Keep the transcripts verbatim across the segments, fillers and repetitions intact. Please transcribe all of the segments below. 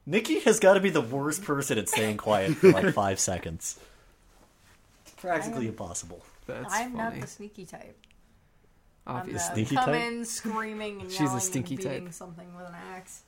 Nikki has got to be the worst person at staying quiet for like five seconds. Practically am, impossible. That's I'm funny. not the sneaky type. Obviously. Sneaky come type? in screaming and She's a yelling stinky and beating type. something with an axe.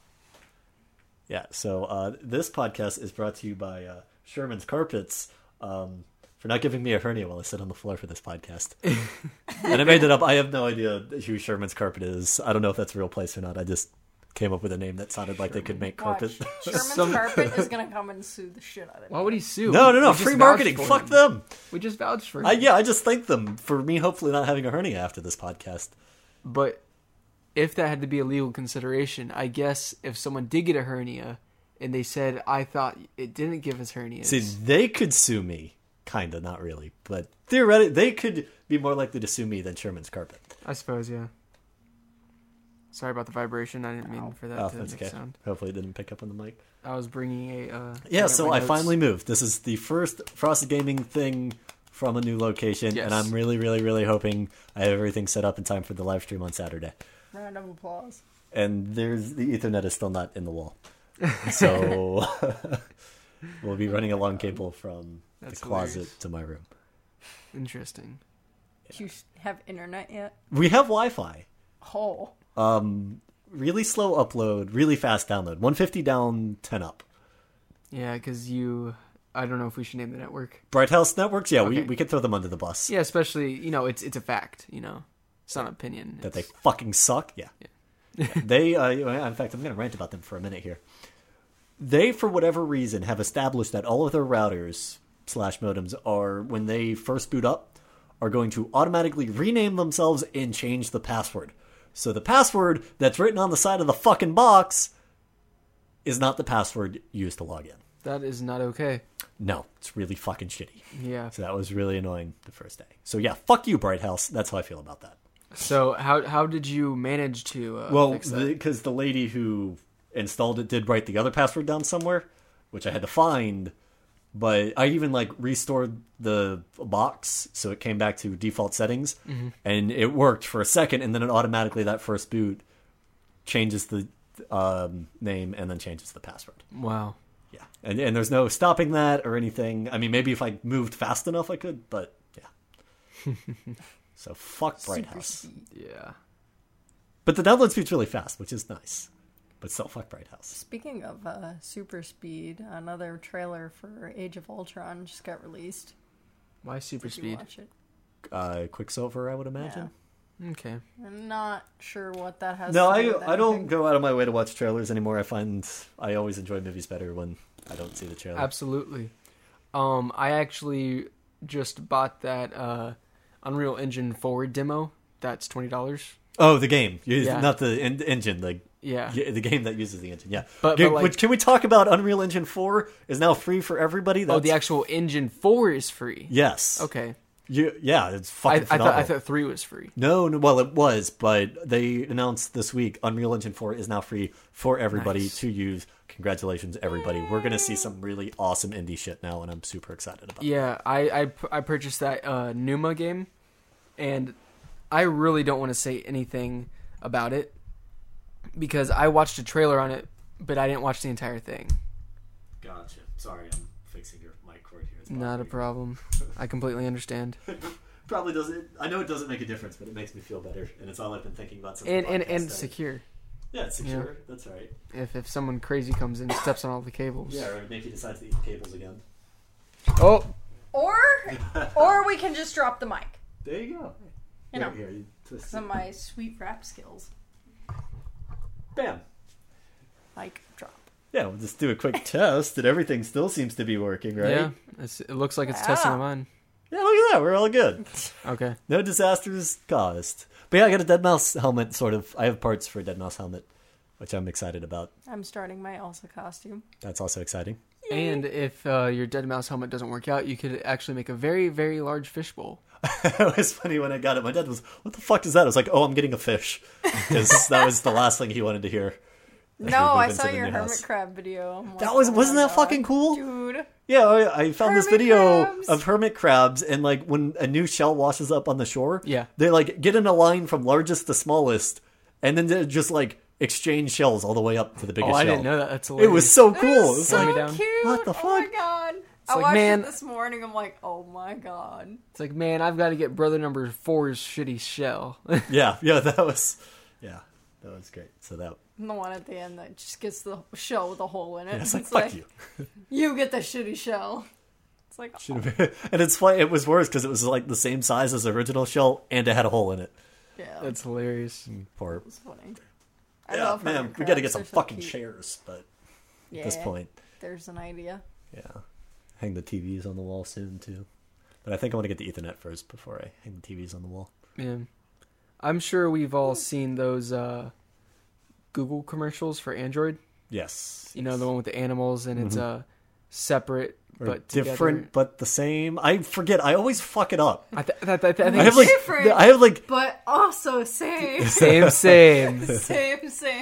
Yeah, so uh, this podcast is brought to you by uh, Sherman's Carpets um, for not giving me a hernia while I sit on the floor for this podcast. And I made it up. I have no idea who Sherman's Carpet is. I don't know if that's a real place or not. I just came up with a name that sounded like they could make carpet. Watch. Sherman's Some- Carpet is going to come and sue the shit out of Why me. would he sue? No, no, no. We just Free vouched marketing. for Fuck him. them. We just vouched for him. I, yeah, I just thank them for me hopefully not having a hernia after this podcast. But if that had to be a legal consideration, I guess if someone did get a hernia and they said, I thought it didn't give us hernias. See, they could sue me. Kind of, not really. But theoretically, they could be more likely to sue me than Sherman's Carpet. I suppose, yeah. Sorry about the vibration. I didn't mean Ow. for that Oh, to that's make okay. sound. Hopefully it didn't pick up on the mic. I was bringing a... Uh, Yeah, bringing up so my I notes. finally moved. This is the first Frosted Gaming thing from a new location, Yes. and I'm really, really, really hoping I have everything set up in time for the live stream on Saturday. Round of applause. And there's the Ethernet is still not in the wall. So we'll be running a long cable from That's the closet hilarious. to my room. Interesting. Do you have internet yet? We have Wi-Fi. Oh. Um, really slow upload, really fast download. one fifty down, ten up. Yeah, because you... I don't know if we should name the network. Bright House Networks, yeah, we, Okay. we could throw them under the bus. Yeah, especially, you know, it's it's a fact, you know. It's not an opinion. That they It's- fucking suck. Yeah. they, uh, in fact, I'm going to rant about them for a minute here. They, for whatever reason, have established that all of their routers slash modems are, when they first boot up, are going to automatically rename themselves and change the password. So the password that's written on the side of the fucking box is not the password used to log in. That is not okay. No, it's really fucking shitty. Yeah. So that was really annoying the first day. So yeah, fuck you, Bright House. That's how I feel about that. So how how did you manage to uh, Well, fix that? because the, the lady who installed it did write the other password down somewhere, which I had to find. But I even like restored the box so it came back to default settings, Mm-hmm. and it worked for a second, and then it automatically that first boot changes the um, name and then changes the password. Wow. Yeah, and and there's no stopping that or anything. I mean, maybe if I moved fast enough, I could, but yeah. So fuck Bright Super House. speed. Yeah. But the download speed's really fast, which is nice. But still, fuck Bright House. Speaking of uh, super speed, another trailer for Age of Ultron just got released. Why super Did you speed? watch it? Uh, Quicksilver, I would imagine. Okay. I'm not sure what that has No, to do I with I don't anything. go out of my way to watch trailers anymore. I find I always enjoy movies better when I don't see the trailer. Absolutely. Um, I actually just bought that uh, Unreal Engine four demo. That's twenty dollars. Oh, the game, You- Yeah. not the en- engine. The Yeah. yeah, the game that uses the engine. Yeah. But- Can, but, like- which- can we talk about Unreal Engine four is now free for everybody? Oh, the That's- actual Engine four is free. yes. Okay. You, yeah, it's I, fucking I thought phenomenal. I thought three was free. No, no, well, it was, but they announced this week Unreal Engine four is now free for everybody Nice. to use. Congratulations, everybody. We're going to see some really awesome indie shit now, and I'm super excited about it. Yeah, I I, pu- I purchased that uh, Numa game, and I really don't want to say anything about it because I watched a trailer on it, but I didn't watch the entire thing. Gotcha. Sorry, I'm fixing your mic cord here. It's Not a problem. I completely understand. Probably doesn't. I know it doesn't make a difference, but it makes me feel better, and it's all I've been thinking about since And the and podcast and started. secure. Yeah, it's secure. That's right. If if someone crazy comes in and steps on all the cables. Yeah, or Nikki decides to eat the cables again. Oh, Or, or we can just drop the mic. There you go. You know, Here, here, you twist some it. of my sweet rap skills. Bam. Like, drop. Yeah, we'll just do a quick test, and everything still seems to be working, right? yeah. It's, it looks like it's testing Yeah. on mine. Yeah, look at that. We're all good. Okay. No disasters caused. But yeah, I got a Dead Mouse helmet, sort of. I have parts for a Dead Mouse helmet, which I'm excited about. I'm starting my Elsa costume. That's also exciting. And if uh, your dead mouse helmet doesn't work out, you could actually make a very, very large fishbowl. It was funny when I got it. My dad was, what the fuck is that? I was like, oh, I'm getting a fish. Because that was the last thing he wanted to hear. as we No, move I into saw the your new hermit house. crab video. I'm like, That was- oh wasn't my that God. fucking cool? Dude. Yeah, I, I found this Hermit video crabs. of hermit crabs, and like when a new shell washes up on the shore, Yeah. they like get in a line from largest to smallest, and then they just like exchange shells all the way up to the biggest Oh, I shell. didn't know that. That's It hilarious. was so That cool. is It was so like, down. cute. What the Oh my fuck? god. I like, watched man- it this morning. I'm like, oh my god. It's like, man, I've got to get brother number four's shitty shell. yeah, yeah, that was, yeah, that was great. So that, And the one at the end that just gets the shell with a hole in it. yeah, it's like, fuck you. You get the shitty shell. It's like, Should have been. And it's funny. It was worse because it was like the same size as the original shell, and it had a hole in it. yeah, That's hilarious. Poor. it was funny. I Yeah, love man, we got to get some fucking chairs. But Yeah, at this point, there's an idea. yeah, hang the T Vs on the wall soon too. But I think I want to get the Ethernet first before I hang the T Vs on the wall. Yeah. I'm sure we've all seen those uh, Google commercials for Android. Yes, You know, the one with the animals, and it's Mhm. uh, separate Or but different together. but the same. I forget. I always fuck it up. I, th- I, th- I, th- I I think have like, different. I have like, But also same. same, same. same, same.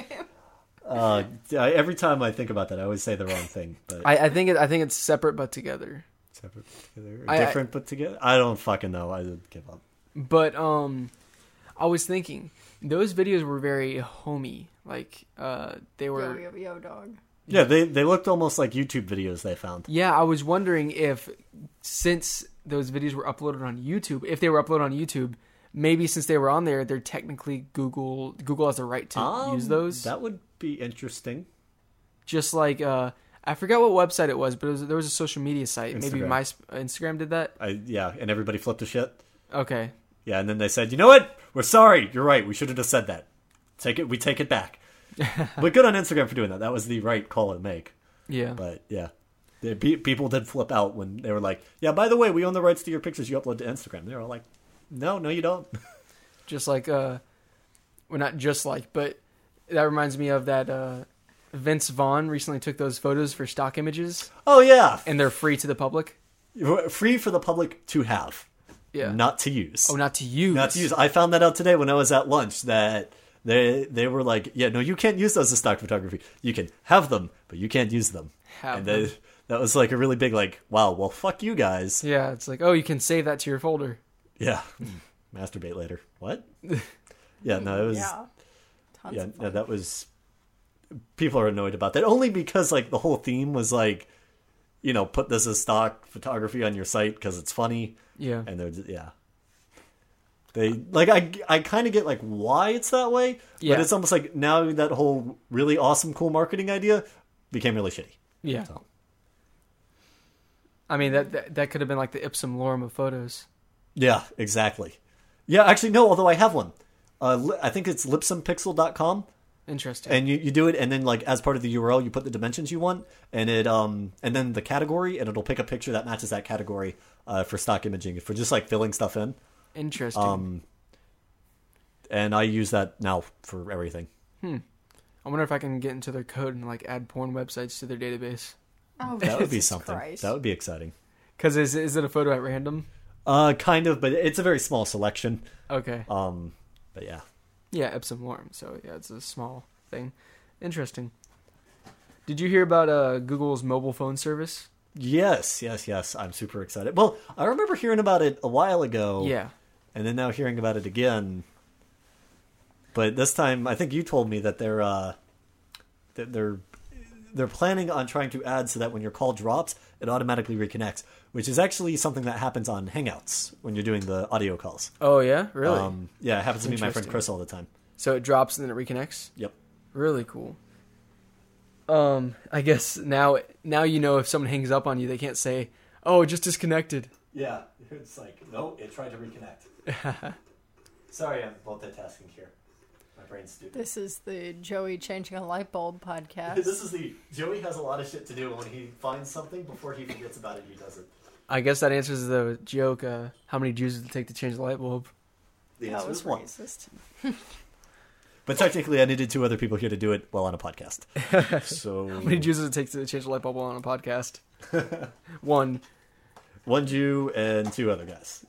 uh, I- every time I think about that, I always say the wrong thing. But I, I think it, I think it's separate but together. separate but together, I- different but together. I don't fucking know. I would give up. But um, I was thinking those videos were very homey. Like uh, they Yo, were. yo, yo, dog. Yeah, they they looked almost like YouTube videos they found. Yeah, I was wondering if since those videos were uploaded on YouTube, if they were uploaded on YouTube, maybe since they were on there, they're technically Google. Google has the right to Um, use those. That would be interesting. Just like uh, I forgot what website it was, but it was, there was a social media site. Maybe Instagram. my Instagram did that. I yeah, and everybody flipped a shit. Okay. Yeah, and then they said, you know what? We're sorry. You're right. We should have just said that. Take it. We take it back. But good on Instagram for doing that. That was the right call to make. Yeah. But yeah, the, pe- people did flip out when they were like, "Yeah, by the way, we own the rights to your pictures you upload to Instagram." They were all like, "No, no, you don't." Just like uh, well, not just like, but that reminds me of that uh, Vince Vaughn recently took those photos for stock images, Oh yeah, and they're free to the public. free for the public to have, Yeah. not to use. Oh, not to use. Not to use. I found that out today when I was at lunch that they they were like, yeah, no, you can't use those as stock photography. You can have them, but you can't use them. Have and them. they, that was like a really big like, wow, well, fuck you guys. Yeah, it's like, oh, you can save that to your folder. Yeah, masturbate later. What? Yeah, no, it was. Yeah. Tons Yeah, of fun. no, that was. People are annoyed about that only because like the whole theme was like, you know, put this as stock photography on your site because it's funny. Yeah. And they're just, yeah. They like I I kind of get like why it's that way, Yeah. but it's almost like now that whole really awesome cool marketing idea became really shitty. Yeah. So, I mean, that, that that could have been like the ipsum lorem of photos. yeah, exactly. Yeah, actually no, although I have one. Uh, li- I think it's lipsumpixel dot com. Interesting. And you, you do it, and then like as part of the U R L, you put the dimensions you want, and it um and then the category, and it'll pick a picture that matches that category uh, for stock imaging for just like filling stuff in. Interesting. Um, and I use that now for everything. I wonder if I can get into their code and like add porn websites to their database. Oh, That would be Jesus something. Christ. That would be exciting. Because is is it a photo at random? Uh, kind of, but it's a very small selection. Okay. Um, but yeah. Yeah, ipsum lorem. So yeah, it's a small thing. Interesting. Did you hear about uh, Google's mobile phone service? Yes, yes, yes. I'm super excited. Well, I remember hearing about it a while ago. Yeah. And then now hearing about it again. But this time, I think you told me that they're uh, that they're they're planning on trying to add so that when your call drops, it automatically reconnects, which is actually something that happens on Hangouts when you're doing the audio calls. Oh yeah, really? Um, yeah, it happens to me and my friend Interesting. Chris all the time. So it drops and then it reconnects. Yep. Really cool. Um, I guess now now you know if someone hangs up on you, they can't say, "Oh, it just disconnected." Yeah, it's like, no, it tried to reconnect. Sorry, I'm multitasking here. My brain's stupid. This is the Joey Changing a Light Bulb podcast. This is the Joey has a lot of shit to do. When he finds something, before he forgets about it, he does it. I guess that answers the joke. Uh, how many Jews does it take to change the light bulb? The That answer was is one. racist. But technically, I needed two other people here to do it while on a podcast. So How many Jews does it take to change the light bulb on a podcast? One. one Jew and two other guys.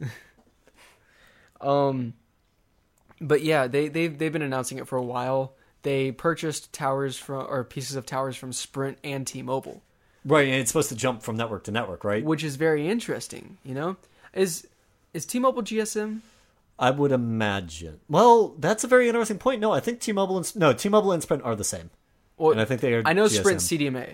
Um, but yeah, they they've they've been announcing it for a while. They purchased towers from or pieces of towers from Sprint and T-Mobile, Right, and it's supposed to jump from network to network, right? which is very interesting. You know, is is T-Mobile G S M? I would imagine. Well, that's a very interesting point. No, I think T-Mobile and no T-Mobile and Sprint are the same, Well, and I think they are. I know G S M. Sprint's C D M A.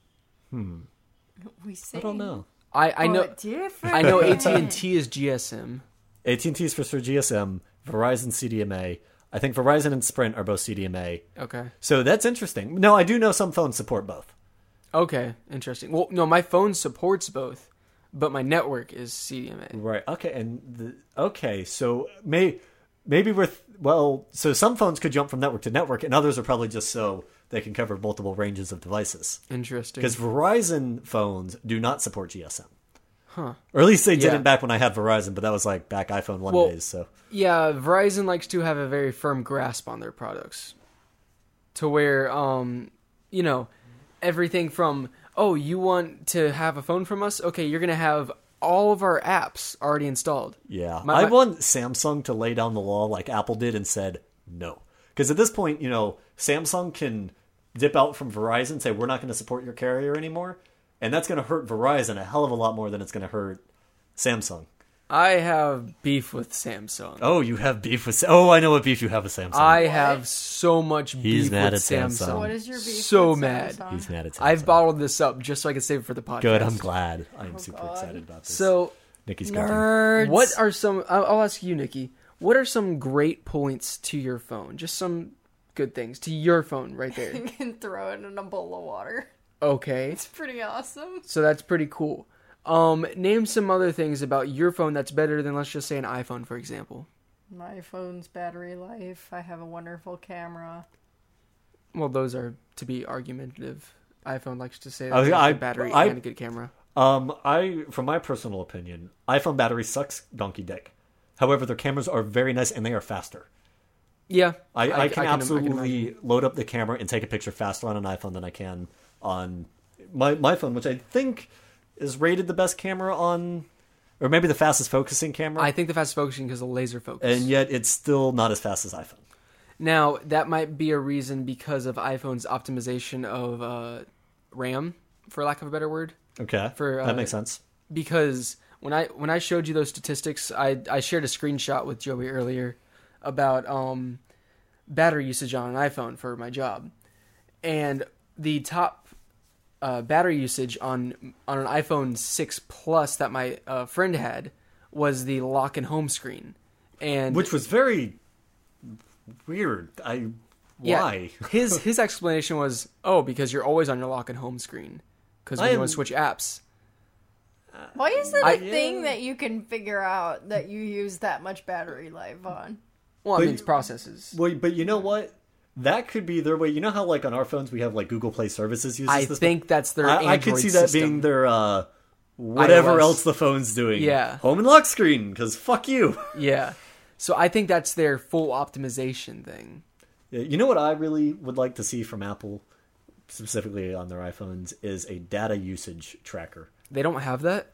We say I don't know. I, I know but different. I know A T and T is G S M. A T and T is for sure G S M. Verizon C D M A. I think Verizon and Sprint are both C D M A. Okay. So that's interesting. No, I do know some phones support both. Okay, interesting. Well, no, my phone supports both, but my network is C D M A. Right. Okay. And the, okay. So may maybe with well, so some phones could jump from network to network, and others are probably just so they can cover multiple ranges of devices. Interesting. Because Verizon phones do not support G S M. Huh. Or at least they Yeah. didn't back when I had Verizon, but that was like back iPhone one Well, days. So Yeah, Verizon likes to have a very firm grasp on their products. To where, um, you know, everything from, oh, you want to have a phone from us? Okay, you're going to have all of our apps already installed. yeah, My- I my- want Samsung to lay down the law like Apple did and said no. Because at this point, you know, Samsung can dip out from Verizon and say we're not going to support your carrier anymore, and that's going to hurt Verizon a hell of a lot more than it's going to hurt Samsung. I have beef with Samsung. Oh, you have beef with? Oh, I know what beef you have with Samsung. I have so much He's beef mad with at Samsung. Samsung. What is your beef? So with mad. Samsung? He's mad at Samsung. I've bottled this up just so I can save it for the podcast. Good. I'm glad. I'm Oh, super God. excited about this. So, Nikki's cooking. Nerds. what are some? I'll, I'll ask you, Nikki. What are some great points to your phone? Just some good things to your phone right there. You can throw it in a bowl of water. Okay, It's pretty awesome. so that's pretty cool. Um, name some other things about your phone that's better than, let's just say, an iPhone, for example. My phone's battery life. I have a wonderful camera. Well, those are to be argumentative. iPhone likes to say that I was- they have I- good battery I- and a good camera. Um, I, from my personal opinion, iPhone battery sucks donkey dick. However, their cameras are very nice and they are faster. Yeah, I, I, can I can absolutely imagine. load up the camera and take a picture faster on an iPhone than I can on my my phone, which I think is rated the best camera on, or maybe the fastest focusing camera. I think the fastest focusing because of laser focus. and yet it's still not as fast as iPhone. Now, that might be a reason because of iPhone's optimization of uh, RAM, for lack of a better word. Okay, For, uh, that makes sense. Because when I when I showed you those statistics, I I shared a screenshot with Joey earlier about um, battery usage on an iPhone for my job, and the top uh, battery usage on on an iPhone six Plus that my uh, friend had was the lock and home screen, and Which was very weird. I why? Yeah, his his explanation was, oh, because you're always on your lock and home screen. Because when I you am- want to switch apps. Why is it a I- thing that you can figure out that you use that much battery life on? Well, I But mean, it's processes. Well, but you know what? That could be their way. You know how, like, on our phones we have like Google Play Services uses I this. think that's their I, Android I could see that system. being their uh, whatever iOS. else the phone's doing. Yeah. home and lock screen. Because fuck you. Yeah. So I think that's their full optimization thing. Yeah, you know what I really would like to see from Apple, specifically on their iPhones, is a data usage tracker. They don't have that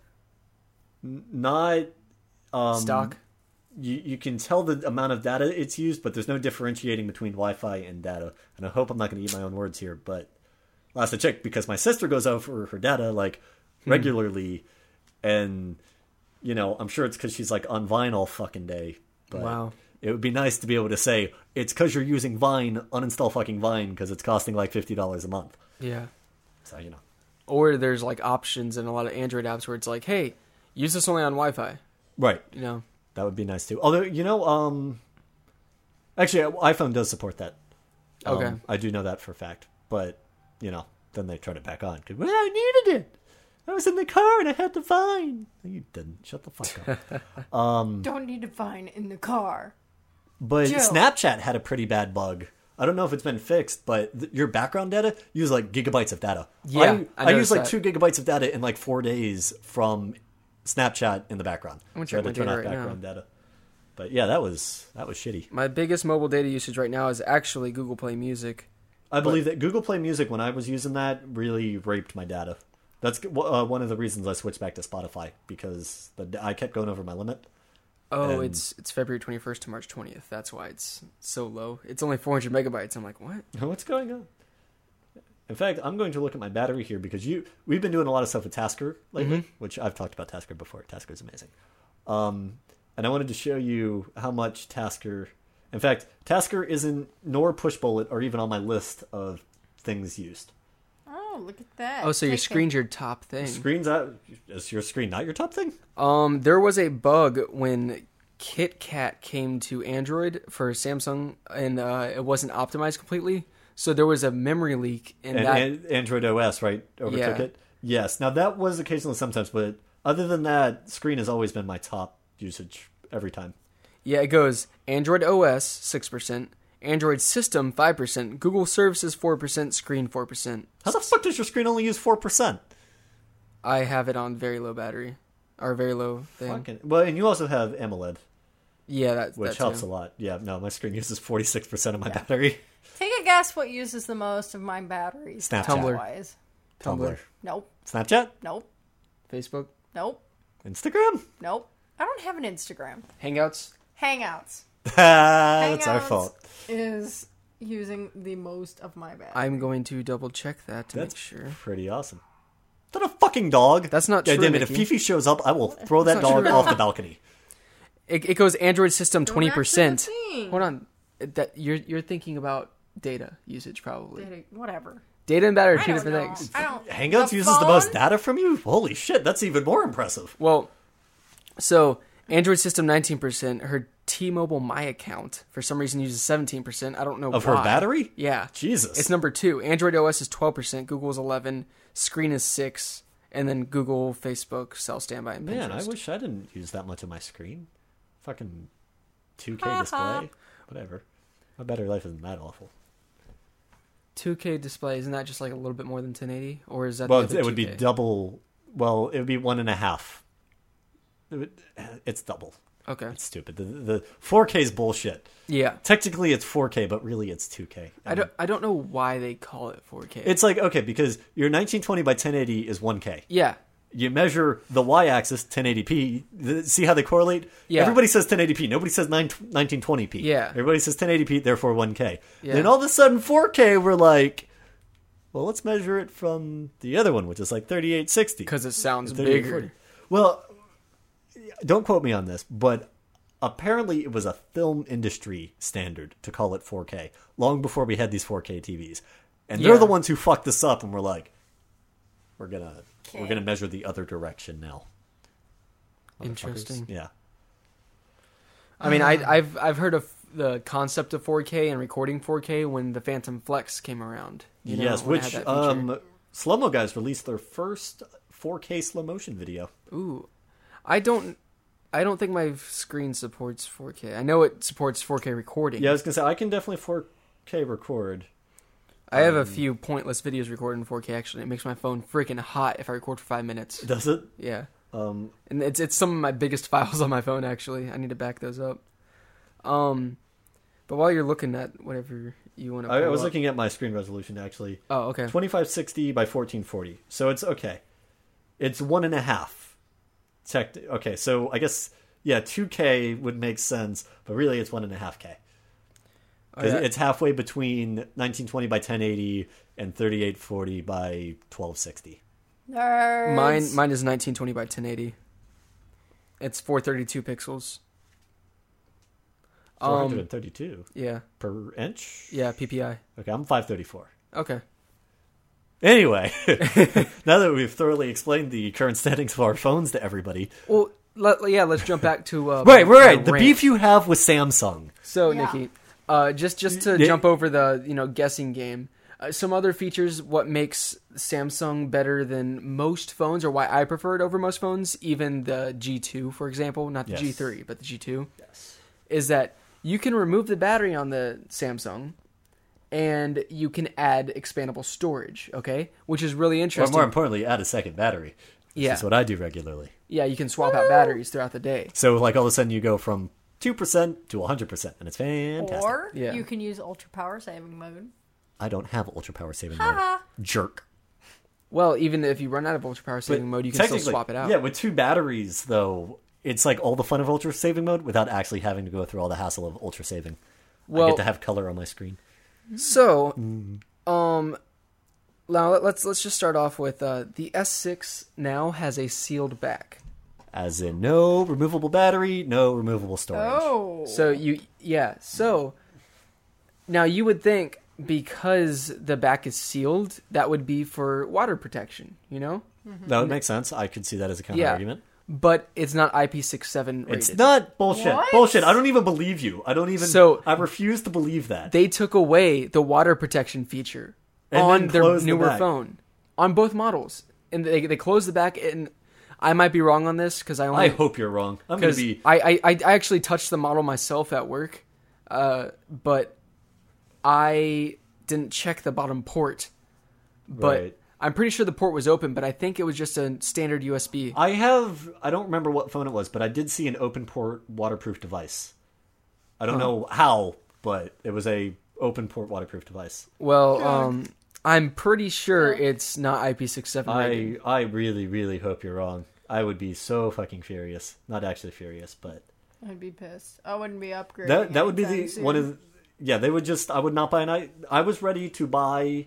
Not um, stock. You you can tell the amount of data it's used, but there's no differentiating between Wi-Fi and data. And I hope I'm not going to eat my own words here, but last I checked, because my sister goes over her data like regularly, and you know I'm sure it's because she's like on Vine all fucking day. But Wow. it would be nice to be able to say it's because you're using Vine. Uninstall fucking Vine because it's costing like fifty dollars a month. Yeah. So you know. Or there's like options in a lot of Android apps where it's like, hey, use this only on Wi-Fi. Right. You know. That would be nice too. Although, you know, um, actually, iPhone does support that. Um, Okay. I do know that for a fact. But, you know, then they turn it back on. 'Cause, well, I needed it. I was in the car and I had to Vine. No, you didn't. Shut the fuck up. um, Don't need to find in the car. but Joe. Snapchat had a pretty bad bug. I don't know if it's been fixed, but th- your background data use like gigabytes of data. Yeah, I, I I, use noticed like that. two gigabytes of data in like four days from Snapchat in the background. I'm gonna So I check had to my turn data off right now. background data. But yeah, that was that was shitty. My biggest mobile data usage right now is actually Google Play Music. I believe that Google Play Music, when I was using that, really raped my data. That's uh, one of the reasons I switched back to Spotify, because the, I kept going over my limit. Oh, And- it's it's February twenty-first to March twentieth. That's why it's so low. It's only four hundred megabytes. I'm like, what? What's going on? In fact, I'm going to look at my battery here, because you we've been doing a lot of stuff with Tasker lately, Mhm. which I've talked about Tasker before. Tasker's amazing. Um, and I wanted to show you how much Tasker... In fact, Tasker isn't, nor Pushbullet are even on my list of things used. Oh, look at that. Oh, so your Take screen's your top thing. Screen's out. Is your screen not your top thing? Um, there was a bug when KitKat came to Android for Samsung, and uh, it wasn't optimized completely. So there was a memory leak, and, And, that and Android O S, right, overtook Yeah. it? Yes. Now, that was occasionally sometimes, but other than that, screen has always been my top usage every time. yeah, it goes Android O S six percent, Android System five percent, Google Services four percent, Screen four percent. How the fuck does your screen only use four percent? I have it on very low battery, or very low thing. Fucking, well, and you also have AMOLED, Yeah, that which that helps too. a lot. Yeah, no, my screen uses forty-six percent of my Yeah. battery. Take a guess what uses the most of my batteries. Snapchat. Tumblr. Wise. Tumblr. Nope. Snapchat? Nope. Facebook, Nope. Instagram? Nope. I don't have an Instagram. Hangouts. Hangouts. That's our Hangouts fault. Is using the most of my battery. I'm going to double check that to That's make sure. pretty awesome. Is that a fucking dog? That's not God true, damn it, if Nikki. Fifi shows up, I will throw that That's not dog true. off the balcony. It, it goes Android System Don't twenty percent. actually think. Hold on, that you're you're thinking about data usage probably. Data- Whatever. Data and battery are I two don't different know. things. I don't. Hangouts the uses the most phone? data from you? Holy shit, that's even more impressive. Well, so Android System nineteen percent. Her T-Mobile My account for some reason uses seventeen percent. I don't know Of why. her battery? Yeah, Jesus. it's number two. Android O S is twelve percent. Google's eleven. Screen is six, and then Google, Facebook, Cell Standby, and Man, I Pinterest. wish I didn't use that much of my screen. Fucking two K display. Whatever. My battery life isn't that awful. two K display, isn't that just like a little bit more than ten eighty, or is that Well, the it other would be two K? double. Well, it would be one and a half. It would, it's double. Okay, It's stupid. The, the four K is bullshit. yeah. Technically, it's four K, but really, it's two K. I don't. I don't know why they call it four K. It's like, okay, because your nineteen twenty by ten eighty is one K. yeah. You measure the y-axis, ten eighty p. th- See how they correlate? Yeah. Everybody says ten eighty p. Nobody says nine, nineteen twenty p. Yeah. Everybody says ten eighty p, therefore one K. Yeah. Then all of a sudden, four K, we're like, well, let's measure it from the other one, which is like thirty-eight sixty. Because it sounds thirty-eight forty. bigger. Well, don't quote me on this, but apparently it was a film industry standard to call it four K long before we had these four K T Vs, and they're Yeah. the ones who fucked this up, and we're like, we're gonna we're Okay. gonna measure the other direction now. Motherfuckers. Interesting. Yeah. I mean, I, I've I've heard of the concept of four K and recording four K when the Phantom Flex came around. You know, yes, when it which had that feature. um, Slow Mo guys released their first four K slow motion video. Ooh, I don't. I don't think my screen supports four K. I know it supports four K recording. Yeah, I was gonna say I can definitely four K record. I have a um, few pointless videos recorded in four K. Actually, it makes my phone freaking hot if I record for five minutes. Does it? Yeah, Um, and it's it's some of my biggest files on my phone. Actually, I need to back those up. Um, but while you're looking at whatever you want to, I, I was looking at my screen resolution actually. Oh, okay. twenty-five sixty by fourteen forty. So it's okay. It's one and a half. Tech. Okay, so I guess yeah, two K would make sense, but really it's one and a half K. Oh, Because yeah. it's halfway between nineteen twenty by ten eighty and thirty-eight forty by twelve sixty. Nerds. Mine mine is nineteen twenty by ten eighty. It's four thirty-two pixels. four Um, hundred thirty-two yeah, per inch. yeah, P P I. Okay, I'm five thirty-four. Okay. Anyway, now that we've thoroughly explained the current settings of our phones to everybody, Well, let, yeah, let's jump back to uh, right, my- right, right. my The rant. beef you have with Samsung. So, Yeah. Nikki, uh, just just to Yeah. jump over the you know guessing game, uh, some other features. What makes Samsung better than most phones, or why I prefer it over most phones, even the G two, for example, not the Yes. G three, but the G two, Yes. is that you can remove the battery on the Samsung, and you can add expandable storage. Okay, which is really Or interesting. more importantly, add a second battery. Which Yeah. is what I do regularly. Yeah, you can swap out batteries throughout the day. So, like, all of a sudden you go from two percent to one hundred percent, and it's fantastic. Or Yeah. you can use ultra power saving mode. I don't have ultra power saving mode. Haha. Jerk. Well, even if you run out of ultra power saving mode, you can still technically- swap it out. Yeah, with two batteries, though, it's like all the fun of ultra saving mode without actually having to go through all the hassle of ultra saving. I Well- get to have color on my screen. So, Mm-hmm. um, now let- let's let's just start off with uh, the S six now has a sealed back. As in, no removable battery, no removable storage. Oh. So you, yeah. So now you would think because the back is sealed, that would be for water protection, you know? That would make sense. I could see that as a counter Yeah. argument. But it's not I P six seven rated. It's not bullshit. What? Bullshit. I don't even believe you. I don't even. So- I refuse to believe that. They took away the water protection feature And on then their closed the newer back. phone on both models, and they they closed the back. And I might be wrong on this because I only I hope you're wrong. I'm going because to be. I, I I actually touched the model myself at work, uh, but I didn't check the bottom port. But Right. I'm pretty sure the port was open, but I think it was just a standard U S B. I have. I don't remember what phone it was, but I did see an open port waterproof device. I don't Huh. know how, but it was a open port waterproof device. Well, um, I'm pretty sure it's not I P six seven I rated. I really really hope you're wrong. I would be so fucking furious. Not actually furious, but I'd be pissed. I wouldn't be upgrading. that that would be the anytime soon. one of the, yeah, they would just I would not buy an I I was ready to buy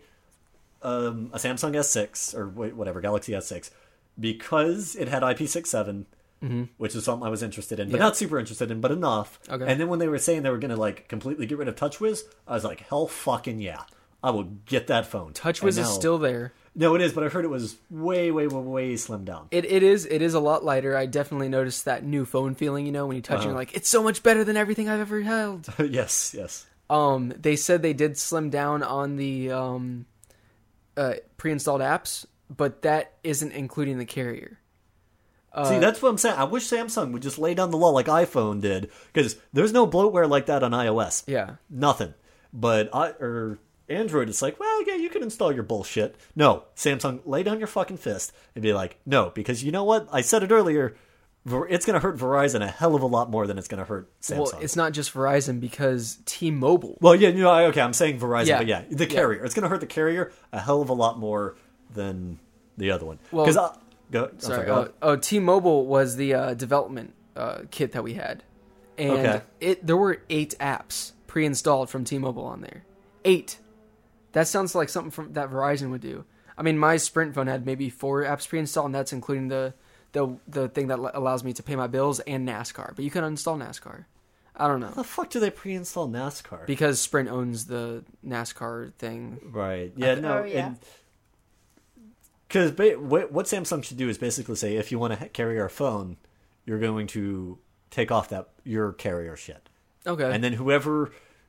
um, a Samsung S six or wait, whatever Galaxy S six because it had I P six seven, Mhm. which is something I was interested in, but Yeah. not super interested in, but enough. Okay. And then when they were saying they were going to like completely get rid of TouchWiz, I was like, hell fucking yeah, I will get that phone. TouchWiz And is now- still there. no, it is, but I heard it was way way way way slimmed down. It it is it is a lot lighter. I definitely noticed that new phone feeling. You know, when you touch it, Uh-huh. you're like, it's so much better than everything I've ever held. yes, yes. Um, they said they did slim down on the um, uh, pre-installed apps, but that isn't including the carrier. Uh, See, that's what I'm saying. I wish Samsung would just lay down the law like iPhone did, because there's no bloatware like that on iOS. Yeah. Nothing. But I or Android, it's like, well, yeah, you can install your bullshit. No, Samsung, lay down your fucking fist and be like, no, because you know what? I said it earlier. Ver- It's going to hurt Verizon a hell of a lot more than it's going to hurt Samsung. Well, it's not just Verizon because T-Mobile. Well, yeah, you know, I- okay, I'm saying Verizon, Yeah. but yeah, the Yeah. carrier. It's going to hurt the carrier a hell of a lot more than the other one. Well, Because I go, I'm Sorry. sorry, go uh, ahead. oh, T-Mobile was the uh, development uh, kit that we had, and Okay. it there were eight apps pre-installed from T-Mobile on there. Eight. That sounds like something from that Verizon would do. I mean, my Sprint phone had maybe four apps pre-installed, and that's including the the the thing that l- allows me to pay my bills and NASCAR. But you can uninstall NASCAR. I don't How know the fuck do they pre-install NASCAR? because Sprint owns the NASCAR thing. Right. Yeah. No. Oh, yeah. Because ba- what what Samsung should do is basically say, if you want to ha- carry our phone, you're going to take off that your carrier shit, Okay. and then whoever.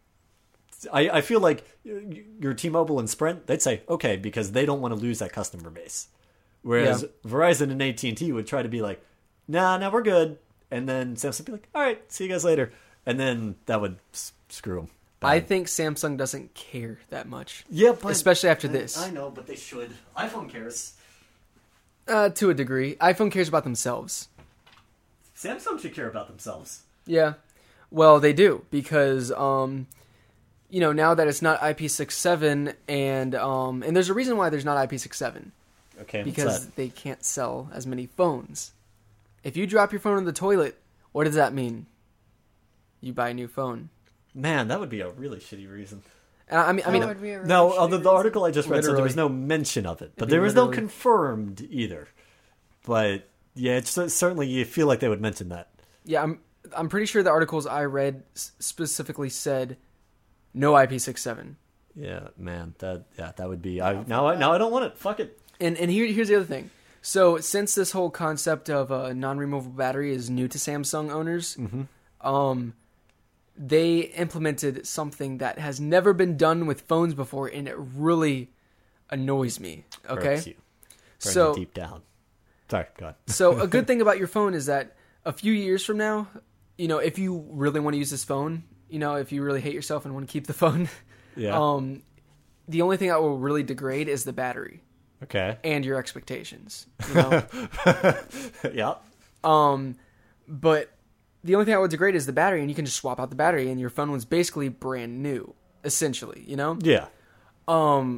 I, I feel like y- your T-Mobile and Sprint, they'd say okay because they don't want to lose that customer base, whereas Yeah. Verizon and A T and T would try to be like, nah, nah, we're good, and then Samsung would be like, all right, see you guys later, and then that would s- screw them. I think Samsung doesn't care that much. Yeah, but Especially after this. I know, but they should. iPhone cares. Uh, to a degree. iPhone cares about themselves. Samsung should care about themselves. Yeah. Well, they do because um you know, now that it's not I P six seven and um and there's a reason why there's not I P six seven Okay, what's because that? they can't sell as many phones. If you drop your phone in the toilet, what does that mean? You buy a new phone. Man, that would be a really shitty reason. And I I mean I That mean would be a really No, shitty although the reason. article I just read said there was no Literally. mention of it, but It'd be there was no literally- confirmed either. But yeah, it's certainly you feel like they would mention that. yeah, I'm I'm pretty sure the articles I read s- specifically said no I P six seven. Yeah, man, that yeah, that would be. I now I now I don't want it. Fuck it. And and here here's the other thing. So since this whole concept of a non-removable battery is new to Samsung owners, um, they implemented something that has never been done with phones before, and it really annoys me. Okay, Hurts you. Burns so you deep down. Sorry, go on. so a good thing about your phone is that a few years from now, you know, if you really want to use this phone, you know, if you really hate yourself and want to keep the phone, Yeah. um, the only thing that will really degrade is the battery okay. and your expectations. You know. Yeah. Um, but the only thing that would degrade is the battery, and you can just swap out the battery, and your phone was basically brand new, essentially. You know. Yeah. Um.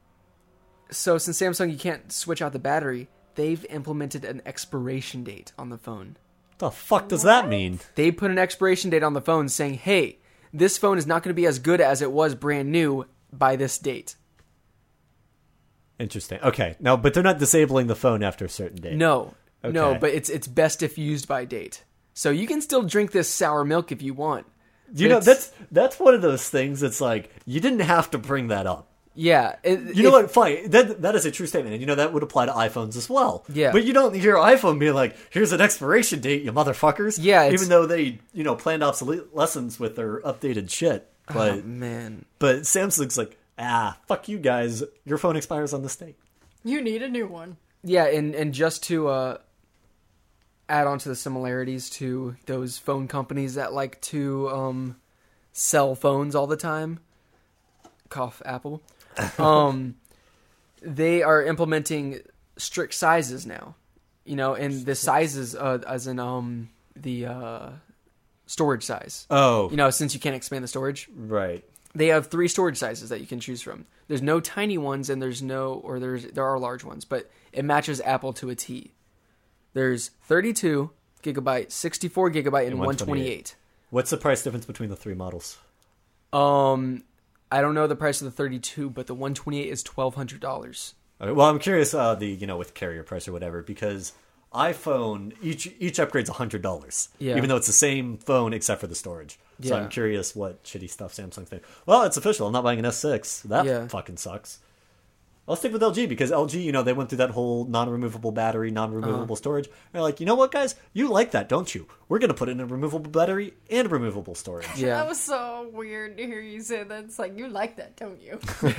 So since Samsung, you can't switch out the battery, they've implemented an expiration date on the phone. The fuck does that mean? They put an expiration date on the phone saying, "Hey, this phone is not going to be as good as it was brand new by this date." Interesting. Okay. No, but they're not disabling the phone after a certain date. No, Okay. No, but it's it's best if used by date. So you can still drink this sour milk if you want. You know, It's- that's that's one of those things that's like, you didn't have to bring that up. Yeah. It, You know it- what? Fine. That, that is a true statement. And you know, that would apply to iPhones as well. Yeah. But you don't hear iPhone being like, here's an expiration date, you motherfuckers. Yeah, it's- Even though they, you know, planned obsolescence with their updated shit. But, Oh, man. but Samsung's like, ah, fuck you guys. Your phone expires on this date. You need a new one. Yeah, and, and just to uh, add on to the similarities to those phone companies that like to um, sell phones all the time, cough Apple, um, they are implementing strict sizes now. You know, and the sizes, uh, as in um, the uh, storage size. Oh. You know, since you can't expand the storage, Right. they have three storage sizes that you can choose from. There's no tiny ones, and there's no, or there's there are large ones, but it matches Apple to a T. There's thirty-two gigabyte, sixty-four gigabyte, and, And one twenty-eight. What's the price difference between the three models? Um, I don't know the price of the thirty-two, but the one twenty-eight is twelve hundred dollars. Okay, well, I'm curious, uh, the you know, with carrier price or whatever, because iPhone each each upgrade's a hundred dollars, Yeah. even though it's the same phone except for the storage. So Yeah. I'm curious what shitty stuff Samsung think. Well, it's official. I'm not buying an S six. That Yeah. fucking sucks. I'll stick with L G because L G, you know, they went through that whole non-removable battery, non-removable Uh-huh. storage. They're like, you know what, guys, you like that, don't you? We're gonna put in a removable battery and removable storage. Yeah. That was so weird to hear you say that. It's like, you like that, don't you?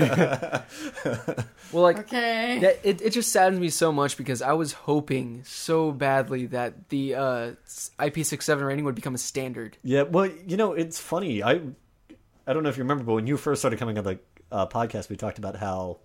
Well, like Okay. that, it, it just saddens me so much because I was hoping so badly that the uh, I P six seven rating would become a standard. Yeah, well, you know, it's funny. I I don't know if you remember, but when you first started coming on the uh, podcast, we talked about how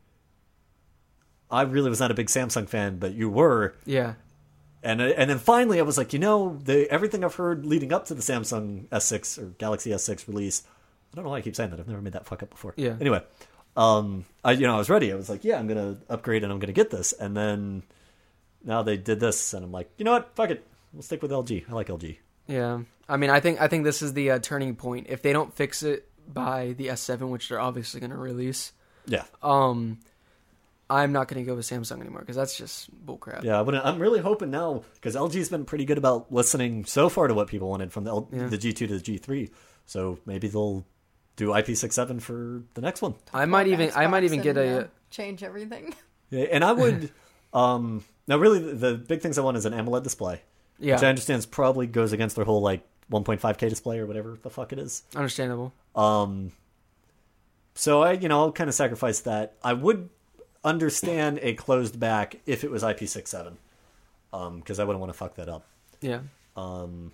I really was not a big Samsung fan, but you were. Yeah. And and then finally, I was like, you know, the everything I've heard leading up to the Samsung S six or Galaxy S six release. I don't know why I keep saying that. I've never made that fuck up before. Yeah. Anyway, um, I you know I was ready. I was like, yeah, I'm gonna upgrade and I'm gonna get this. And then now they did this, and I'm like, you know what? Fuck it. We'll stick with L G. I like L G. Yeah, I mean, I think I think this is the uh, turning point. If they don't fix it by the S seven, which they're obviously going to release, Yeah. um, I'm not going to go with Samsung anymore because that's just bullcrap. Yeah, but I'm really hoping now because L G's been pretty good about listening so far to what people wanted from the L- Yeah. the G two to the G three. So maybe they'll do I P six seven for the next one. I might Or even I might Xbox even get and, a uh, change everything. Yeah, and I would. um, now, really, the, the big things I want is an AMOLED display, yeah, which I understand is probably goes against their whole like one point five K display or whatever the fuck it is. understandable. Um, so I, you know, I'll kind of sacrifice that. I would understand a closed back if it was I P six seven, um, because I wouldn't want to fuck that up. Yeah, Um,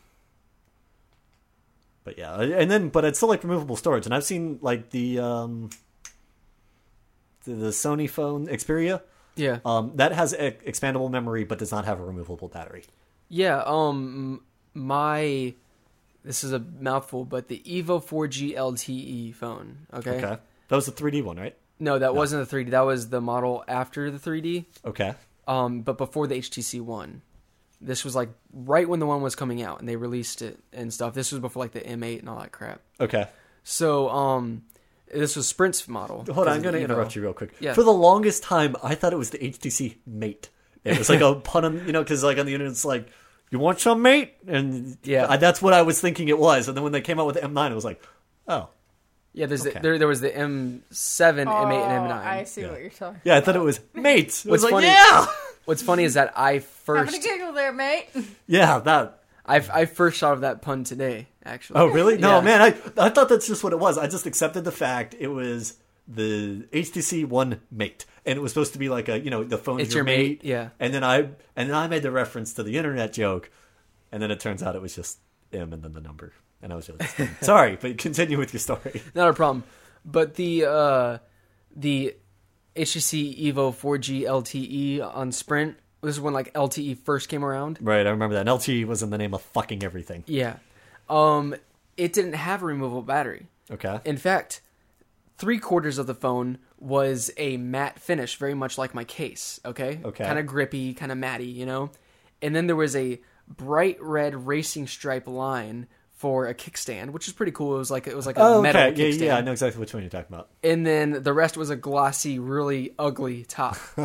but yeah, and then but I'd still like removable storage, and I've seen like the um, the, the Sony phone Xperia, yeah, um, that has e- expandable memory but does not have a removable battery. yeah. Um, my this is a mouthful, but the Evo four G L T E phone. Okay. Okay, that was the three D one, right? No, that wasn't the three D. That was the model after the three D. Okay, Um, but before the H T C One. This was like right when the one was coming out and they released it and stuff. This was before like the M eight and all that crap. okay. So, um, this was Sprint's model. Hold on, I'm because going to of the interrupt Evo. you real quick. Yeah. For the longest time, I thought it was the H T C Mate. It was like a pun on, you know, because like on the internet, it's like, you want some, mate? And Yeah. I, that's what I was thinking it was. And then when they came out with the M nine, it was like, oh. Yeah, there's Okay. the, there there was the M seven, M eight, and M Oh, nine. I see Yeah. what you're talking. Yeah, I thought it was mate. It was What's like, funny- yeah! What's funny is that I Having a first giggle there, mate. Yeah, that. I I first thought of that pun today. Actually. Oh, really? No, Yeah. man, I I thought that's just what it was. I just accepted the fact it was the H T C One Mate. And it was supposed to be like a, you know, the phone It's your, your mate. mate, yeah. And then I and then I made the reference to the internet joke. And then it turns out it was just M and then the number. And I was really disappointed. Sorry, but continue with your story. Not a problem. But the uh, the H T C Evo four G L T E on Sprint. This is when like L T E first came around. Right, I remember that. And L T E was in the name of fucking everything. Yeah. Um, it didn't have a removable battery. Okay. In fact, three quarters of the phone was a matte finish, very much like my case. Okay. Okay. Kind of grippy, kind of matty, you know. And then there was a bright red racing stripe line for a kickstand, which is pretty cool. It was like it was like a Oh, metal okay. Yeah, kickstand. yeah, I know exactly which one you're talking about. And then the rest was a glossy, really ugly top.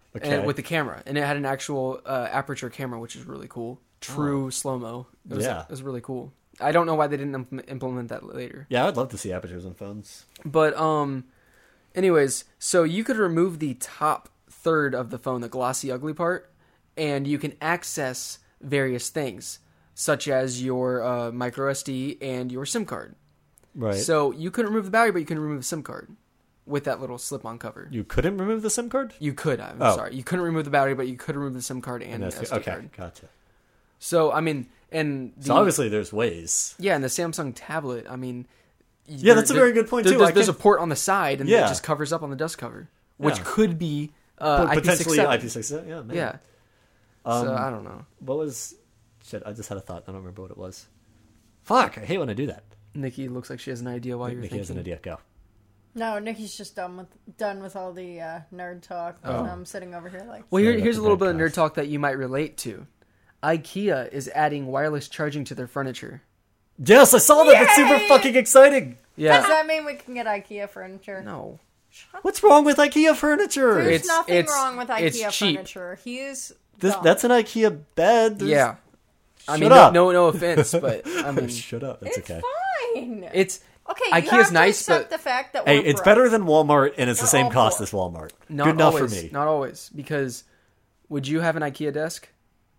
Okay. and with the camera, and it had an actual uh, aperture camera, which is really cool. True Oh. slow mo. It was, Yeah. it was really cool. I don't know why they didn't imp- implement that later. Yeah, I'd love to see apertures on phones. But um, anyways, so you could remove the top third of the phone, the glossy, ugly part, and you can access various things, such as your uh, micro S D and your SIM card. Right. So you couldn't remove the battery, but you can remove the SIM card with that little slip-on cover. You couldn't remove the SIM card? You could. I'm Oh. sorry. You couldn't remove the battery, but you could remove the SIM card and, And the that's- S D okay, card. gotcha. So I mean, and the, So obviously there's ways. yeah, and the Samsung tablet. I mean, Yeah, that's a very good point, there- too. There's, I there's a can't- port on the side, and Yeah. it just covers up on the dust cover, which Yeah. could be uh, But I P six potentially seven. I P six seven, yeah, maybe. Yeah. Um, so I don't know. What was... Shit, I just had a thought. I don't remember what it was. Fuck, I hate when I do that. Nikki looks like she has an idea while you're Nikki thinking. has an idea. Go. No, Nikki's just done with done with all the uh, nerd talk. Oh. And I'm sitting over here like, Well, here, Sorry here's a about little the bit of nerd nerd talk that you might relate to. IKEA is adding wireless charging to their furniture. Yes, I saw that. That's super Yay! fucking exciting. does Yeah. that mean we can get IKEA furniture? No. What's wrong with IKEA furniture? There's It's- nothing it's- wrong with it's IKEA cheap. furniture. He's This, dumb. that's an IKEA bed. There's- Yeah. I Shut mean, up. no, no, no offense, but I mean, Shut up. That's It's okay. fine. it's okay. IKEA's you have to nice, accept but- the fact that Hey, we're it's broke. better than Walmart, and it's the We're same all cost poor. as Walmart. not Good enough always. for me. Not always, because would you have an IKEA desk?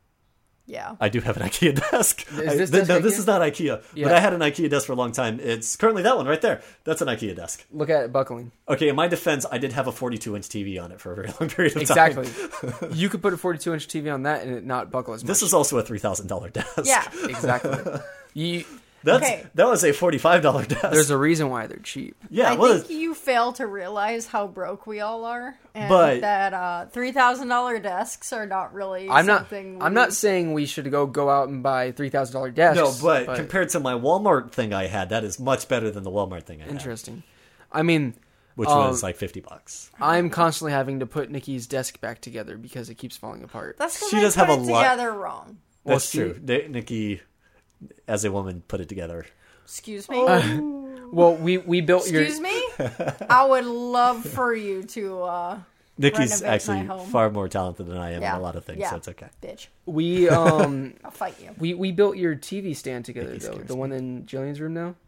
Yeah. I do have an IKEA desk. Is I- this th- desk no, this IKEA? is not IKEA, but Yeah. I had an IKEA desk for a long time. It's currently that one right there. That's an IKEA desk. Look at it buckling. Okay, in my defense, I did have a forty-two inch T V on it for a very long period of time. Exactly. You could put a forty-two inch T V on that and it not buckle as much. This is also a three thousand dollars desk. Yeah. exactly. You, That's, Okay. That was a forty-five dollars desk. there's a reason why they're cheap. yeah, I it was. think you fail to realize how broke we all are, and But- that uh, three thousand dollar desks are not really I'm not. something. I'm we- not saying we should go go out and buy three thousand dollar desks. No, but, compared to my Walmart thing I had, that is much better than the Walmart thing I had. interesting. I mean, Which Um, was like fifty bucks. I'm constantly having to put Nikki's desk back together because it keeps falling apart. That's because She I does put have it a lot- together wrong. Well, That's see- true. Ni- Nikki, as a woman, put it together. Excuse me. Well, we we built your. Excuse me. I would love for you to, uh, Nikki's Renovate my actually home. far more talented than I am Yeah. in a lot of things, Yeah. so it's okay. bitch. We um I'll fight you. we we built your T V stand together Nikki though. scares The me. one in Jillian's room now.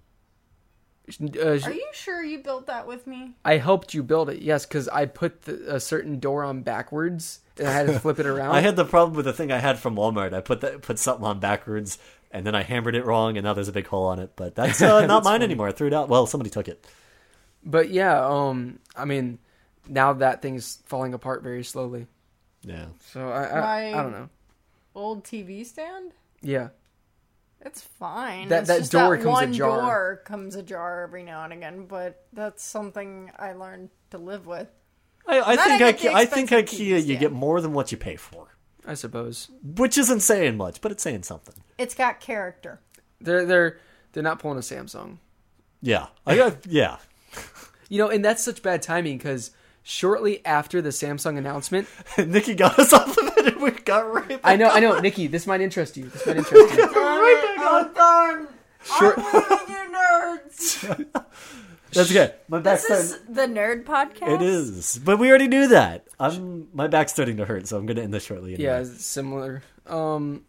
Uh, Are you sure you built that with me? I helped you build it, yes, because I put the, a certain door on backwards and I had to flip it around. I had the problem with the thing I had from Walmart. I put that put something on backwards, and then I hammered it wrong, and now there's a big hole on it. But that's uh, not That's mine funny. anymore. I threw it out. Well, somebody took it. But yeah, um, I mean, now that thing's falling apart very slowly. Yeah. So I I, My- I don't know. Old T V stand? Yeah, It's fine. That- It's that just door that comes one ajar. door comes ajar every now and again, but that's something I learned to live with. I, I Then think I get the IKEA, I think expensive T V IKEA you stand. get more than what you pay for, I suppose which isn't saying much, but it's saying something. It's got character. they're they're they're not pulling a Samsung. Yeah. I got yeah. You know, and that's such bad timing because shortly after the Samsung announcement, Nikki got us off of it, and we got right back. I know, I know, Nikki, this might interest you. This might interest you. right back on. darn! Short, you nerds! That's okay. My back's This starting. is the nerd podcast? It is, but we already knew that. I'm my back's starting to hurt, so I'm going to end this shortly. Anyway. yeah, it's similar. Um,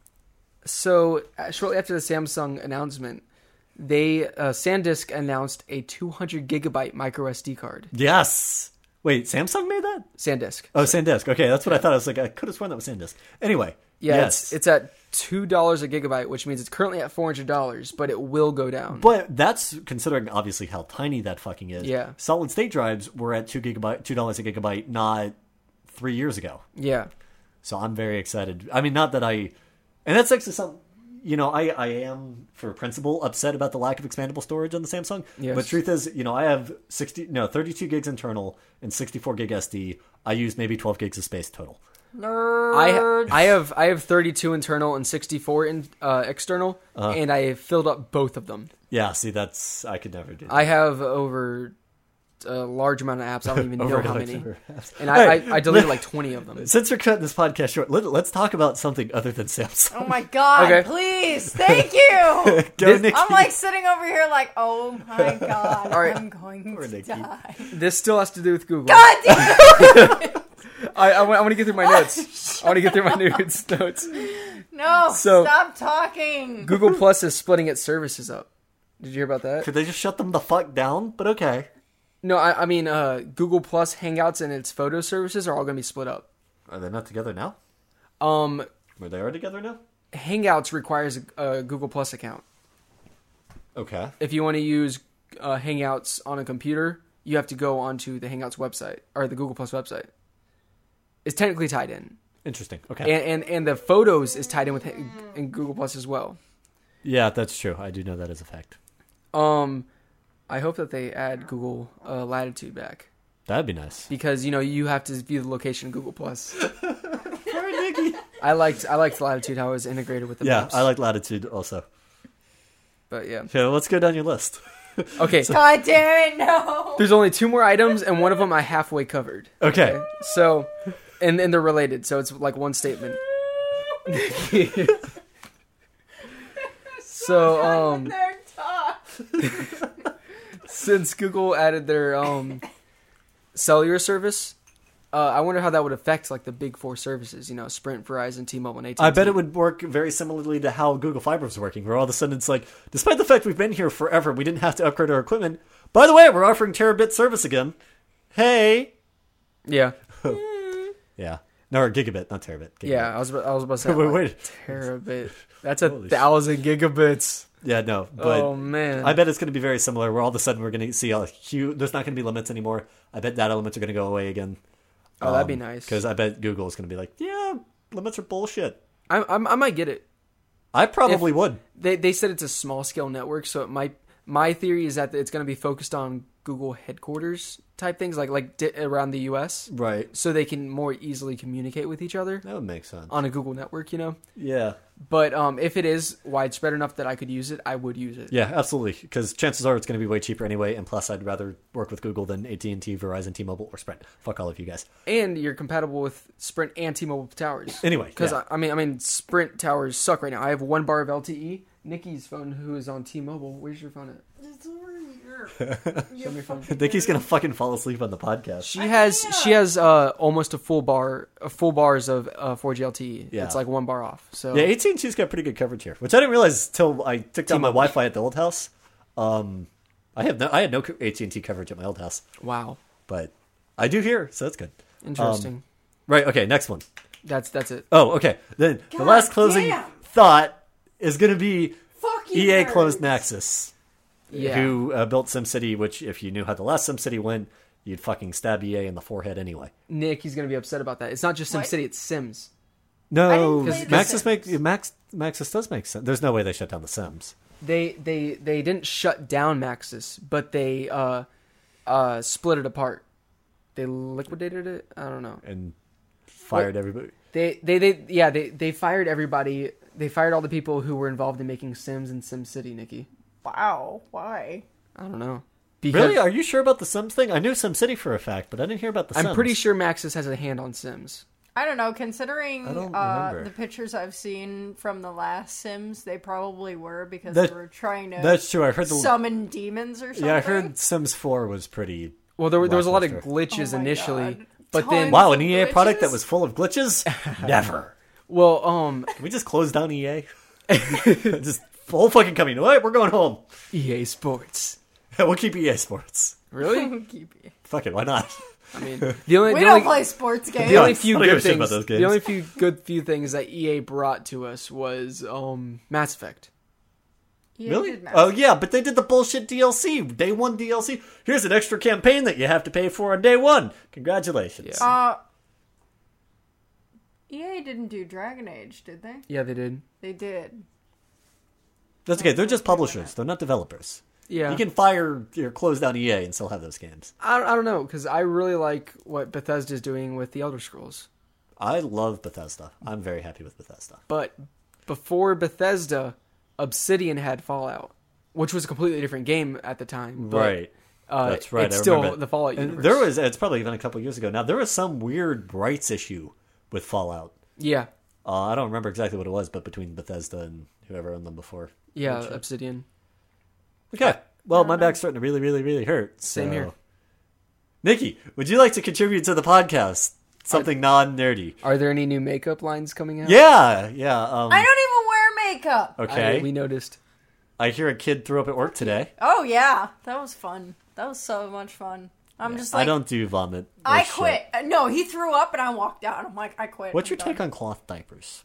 so uh, shortly after the Samsung announcement, they uh, SanDisk announced a two hundred gigabyte micro S D card. Yes. Wait, Samsung made that? SanDisk. Oh, SanDisk. Okay, that's what I thought. I was like, I could have sworn that was SanDisk. Anyway, Yeah, yes. it's, it's at two dollars a gigabyte, which means it's currently at four hundred dollars, but it will go down. But that's considering obviously how tiny that fucking is. Yeah. Solid state drives were at two gigabyte, two dollars a gigabyte, not three years ago. yeah, So I'm very excited. I mean, not that I, and that's actually some. You know, I, I am, for principle, upset about the lack of expandable storage on the Samsung. Yes. But truth is, you know, I have sixty, no, thirty-two gigs internal and sixty-four gig S D. I use maybe twelve gigs of space total. Nerd. I I have I have thirty-two internal and sixty-four in, uh, external, Uh-huh. and I have filled up both of them. Yeah, see, that's, I could never do that. I have over a large amount of apps. I don't even know Over how like many, over- and I, Hey, I I deleted like twenty of them. Since we're cutting this podcast short, let, let's talk about something other than Samsung. Oh my god, Okay. please, thank you! Go, This- Nikki. I'm like sitting over here like, oh my god, All right. I'm going Poor to Nikki. die. This still has to do with Google. God damn it! I, I, want, I want to get through my notes. I want to get through my notes. notes. No, So- stop talking. Google Plus is splitting its services up. Did you hear about that? Could they just shut them the fuck down? But okay. No, I, I mean uh, Google Plus, Hangouts, and its photo services are all going to be split up. Are they not together now? Um, Were they already together now? Hangouts requires a, a Google Plus account. Okay. If you want to use uh, Hangouts on a computer, you have to go onto the Hangouts website or the Google Plus website. It's technically tied in, Interesting. Okay. and and, and the photos is tied in with in Google Plus as well. yeah, that's true. I do know that as a fact. Um, I hope that they add Google uh, Latitude back That'd be nice. because you know you have to view the location in Google Plus. Poor Nikki. I liked I liked Latitude how it was integrated with the Yeah, maps. I like Latitude also. But yeah, Okay, let's go down your list. okay. God damn it, no. There's only two more items, and one of them I halfway covered. Okay. So, and and they're related, so it's like one statement. So, um, They're tough. since Google added their um cellular service, uh, I wonder how that would affect like the big four services. You know, Sprint, Verizon, T-Mobile, and A T and T. I bet it would work very similarly to how Google Fiber was working, where all of a sudden it's like, despite the fact we've been here forever, we didn't have to upgrade our equipment. By the way, we're offering terabit service again. Hey. Yeah, Yeah. No, or gigabit, not terabit. Gigabit. yeah. I was about, I was about to say Wait, like, wait. terabit. That's a Holy thousand gigabits. Yeah, no. But Oh man. I bet it's going to be very similar, where all of a sudden we're going to see a huge, there's not going to be limits anymore. I bet data limits are going to go away again. Oh, that'd be nice. Because I bet Google is going to be like, yeah, limits are bullshit. I, I I might get it. I probably would. They they said it's a small scale network, so it might. My theory is that it's going to be focused on Google headquarters type things, like like di- around the U S, Right. so they can more easily communicate with each other That would make sense. on a Google network. You know, Yeah. but um, if it is widespread enough that I could use it, I would use it. Yeah, absolutely. Because chances are it's going to be way cheaper anyway, and plus I'd rather work with Google than A T and T, Verizon, T-Mobile, or Sprint. Fuck all of you guys. And you're compatible with Sprint and T-Mobile towers. Anyway, Because yeah. I, I mean, I mean, Sprint towers suck right now. I have one bar of L T E. Nikki's phone, who is on T-Mobile, where's your phone at? It's over here. Show me your phone. Nikki's going to fucking fall asleep on the podcast. She has she has uh, almost a full bar, uh, full bars of uh, four G L T E. Yeah. It's like one bar off. So Yeah, A T and T's got pretty good coverage here, which I didn't realize until I took down my T-Mobile. Wi-Fi at the old house. Um, I have no, I had no A T and T coverage at my old house, wow, but I do here, so that's good. interesting. Right, okay, next one. that's that's it. Oh, okay. Then the God last closing damn. thought is going to be Fuck you. E A nerds. closed Maxis, Yeah. who uh, built SimCity, which if you knew how the last SimCity went, you'd fucking stab E A in the forehead anyway. Nick, he's gonna be upset about that. It's not just What? SimCity; it's Sims. No, didn't play The Maxis make Sims. Max Maxis does make sense. There's no way they shut down the Sims. They they they didn't shut down Maxis, but they uh uh split it apart. They liquidated it. I don't know. And fired everybody. They they they yeah they they fired everybody. They fired all the people who were involved in making Sims and SimCity. Nikki, Wow. Why? I don't know. Really? Are you sure about the Sims thing? I knew SimCity for a fact, but I didn't hear about the Sims. I'm pretty sure Maxis has a hand on Sims. I don't know. Considering I don't uh, remember. the pictures I've seen from the last Sims, they probably were because That- they were trying to That's true. I heard the summon demons or something. yeah. I heard Sims four was pretty. Well, there, were- there was a lot of Lackluster. glitches Oh my initially, God. but then Tons. Wow, an Some E A product that glitches? was full of glitches? Never. well, um, Can we just close down E A? Just whole fucking company. All right, we're going home. E A Sports. We'll keep E A Sports. Really? Keep it. Fuck it, why not? I mean, the only We the don't only, play sports games. the only I few don't give a good shit about things. those games. The only few good few things that E A brought to us was um Mass Effect. E A Really? did Mass Oh Effect. yeah, but they did the bullshit D L C. Day one D L C. Here's an extra campaign that you have to pay for on day one. Congratulations. Yeah. Uh, E A didn't do Dragon Age, did they? Yeah, they did. They did. That's okay. They're just publishers. They're not developers. Yeah, You can fire or close down E A and still have those games. I don't, I don't know because I really like what Bethesda's doing with the Elder Scrolls. I love Bethesda. I'm very happy with Bethesda. But before Bethesda, Obsidian had Fallout, which was a completely different game at the time. But, Right. Uh, That's right. It's I still remember it. the Fallout And universe. there was. It's probably even a couple years ago now. There was some weird rights issue with Fallout. yeah, Uh, I don't remember exactly what it was, but between Bethesda and whoever owned them before. yeah, Which, uh, Obsidian. Okay. Well, my back's starting to really, really, really hurt. Same so- here. Nikki, would you like to contribute to the podcast? something non-nerdy. Are there any new makeup lines coming out? Yeah, yeah. Um, I don't even wear makeup. okay. I, we noticed. I hear a kid threw up at work today. Oh yeah, that was fun. That was so much fun. I'm just like I don't do vomit. or I shit. quit. Uh, No, he threw up and I walked out. I'm like, I quit. What's I'm your take done. on cloth diapers?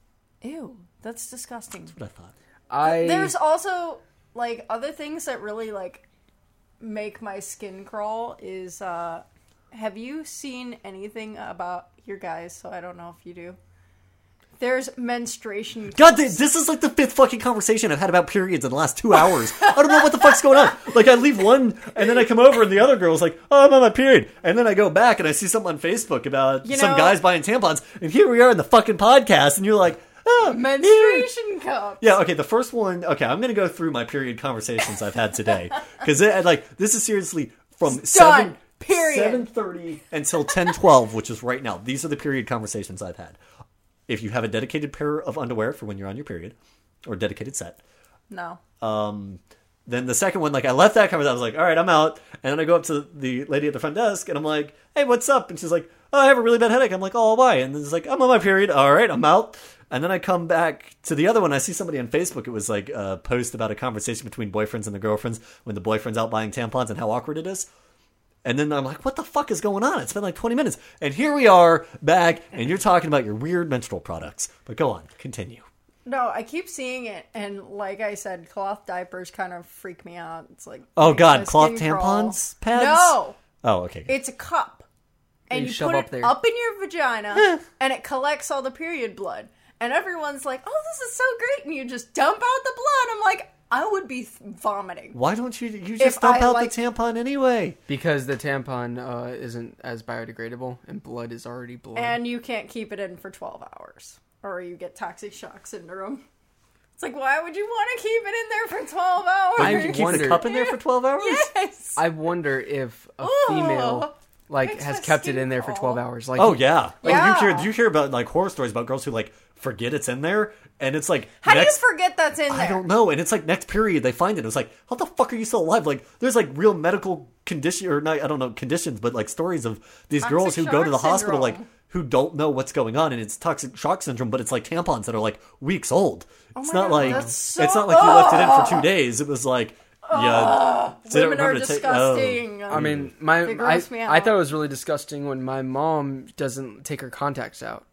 Ew, that's disgusting. That's what I thought. I There's also like other things that really like make my skin crawl. Is uh, have you seen anything about your guys? So I don't know if you do. There's menstruation. God, th- this is like the fifth fucking conversation I've had about periods in the last two hours. I don't know what the fuck's going on. Like, I leave one, and then I come over, and the other girl's like, oh, I'm on my period. And then I go back, and I see something on Facebook about You some know- guys buying tampons, and here we are in the fucking podcast, and you're like, oh, menstruation cups. yeah, okay, the first one, okay, I'm going to go through my period conversations I've had today. Because, like, this is seriously from Done. seven... Period. seven thirty until ten twelve, which is right now. These are the period conversations I've had. If you have a dedicated pair of underwear for when you're on your period, or dedicated set, No. um, then the second one, like, I left that conversation, I was like, all right, I'm out. And then I go up to the lady at the front desk, and I'm like, hey, what's up? And she's like, oh, I have a really bad headache. I'm like, oh, why? And then it's like, I'm on my period. All right, I'm out. And then I come back to the other one. I see somebody on Facebook. It was like a post about a conversation between boyfriends and their girlfriends when the boyfriend's out buying tampons and how awkward it is. And then I'm like, what the fuck is going on? It's been like twenty minutes. And here we are back, and you're talking about your weird menstrual products. But go on, continue. No, I keep seeing it, and like I said, cloth diapers kind of freak me out. It's like Oh, makes God, my cloth skin crawl. tampons pads? No, Oh, okay. it's a cup, and You you, shove put up it there. up in your vagina, and it collects all the period blood. And everyone's like, "Oh, this is so great!" And you just dump out the blood. I'm like, I would be th- vomiting. Why don't you you just If dump I out like- the tampon anyway? because the tampon uh, isn't as biodegradable, and blood is already blood. And you can't keep it in for twelve hours, or you get toxic shock syndrome. It's like, why would you want to keep it in there for twelve hours? I You can keep wonder- the cup in there for twelve hours? Yes. I wonder if a Ugh. female like Makes has my kept it skin in there for crawl. twelve hours. Like, Oh yeah. Like Yeah. you hear you hear about like horror stories about girls who like forget it's in there, and it's like How next, do you forget that's in there? I don't know, and it's like next period they find it. It's like, how the fuck are you still alive? Like there's like real medical condition or not, I don't know conditions, but like stories of these Toxic girls who go to the shock hospital like syndrome. who don't know what's going on, and it's toxic shock syndrome, but it's like tampons that are like weeks old. it's my not God, like that's so- it's not like you left it in for two days. It was like yeah, didn't Women are remember to take- oh. disgusting. I mean, my They I, gross me I out. thought it was really disgusting when my mom doesn't take her contacts out.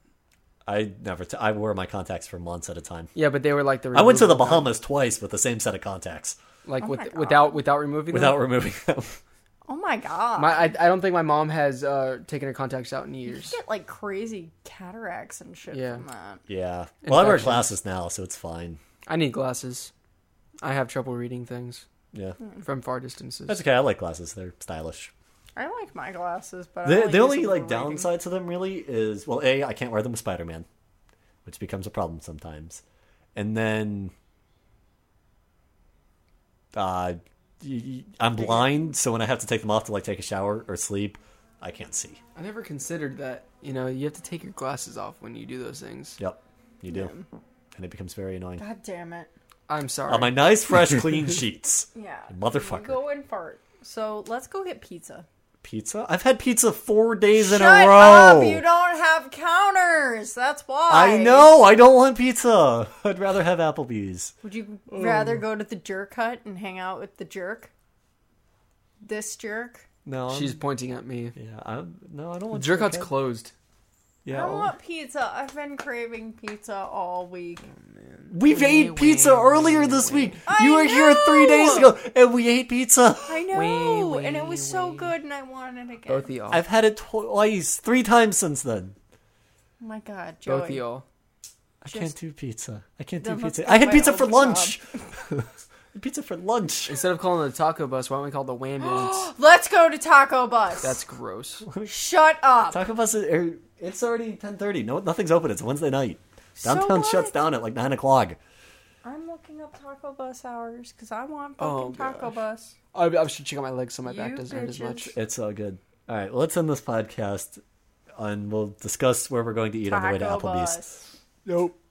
I never. T- I wore my contacts for months at a time. Yeah, but they were like the. I went to the removable kind, Bahamas twice with the same set of contacts like Oh with my God. without without removing without them. removing them. oh my god. My I, I don't think my mom has uh, taken her contacts out in you years. get like crazy cataracts and shit Yeah. from that. Yeah. Well, I wear Infections. glasses now, so it's fine. I need glasses. I have trouble reading things Yeah. from far distances. That's okay. I like glasses. They're stylish. I like my glasses, but I The, only the use only them like for reading. downside to them really is, well, A, I can't wear them with Spider-Man, which becomes a problem sometimes. And then uh, y- y- I'm blind, so when I have to take them off to like take a shower or sleep, I can't see. I never considered that. You know, you have to take your glasses off when you do those things. Yep. You do. And it becomes very annoying. God damn it. I'm sorry. On my nice, fresh, clean sheets. Yeah. Motherfucker. Go and fart. So let's go get pizza. Pizza? I've had pizza four days in Shut a row. up! You don't have counters. That's why. I know. I don't want pizza. I'd rather have Applebee's. Would you rather go to the jerk hut and hang out with the jerk? This jerk? No, I'm- She's pointing at me. yeah. I'm, no, I don't want Jerk Hut's Hut. closed. Yeah, I want pizza. I've been craving pizza all week. we've ate pizza earlier this week. I You were here three days know. ago, and we ate pizza. I know, Wee, wee, and it was so wee. good, and I wanted it again. Both of y'all. I've had it twice, three times since then. Oh my god, Joey. Both of y'all. I can't do pizza. I can't do Then let's pizza. get I had my pizza for own lunch. Pizza for lunch. Instead of calling it a taco bus, why don't we call it the Wambulance? Let's go to Taco Bus. That's gross. Shut up. Taco Bus. Is, er, it's already ten thirty. No, nothing's open. It's a Wednesday night. So Downtown what? shuts down at like nine o'clock. I'm looking up Taco Bus hours because I want Oh, fucking Taco gosh. Bus. I, I should check out my legs so my back You doesn't hurt as bitches. much. It's all good. All right, well, let's end this podcast, and we'll discuss where we're going to eat on the way to Taco Applebee's. Bus. Nope.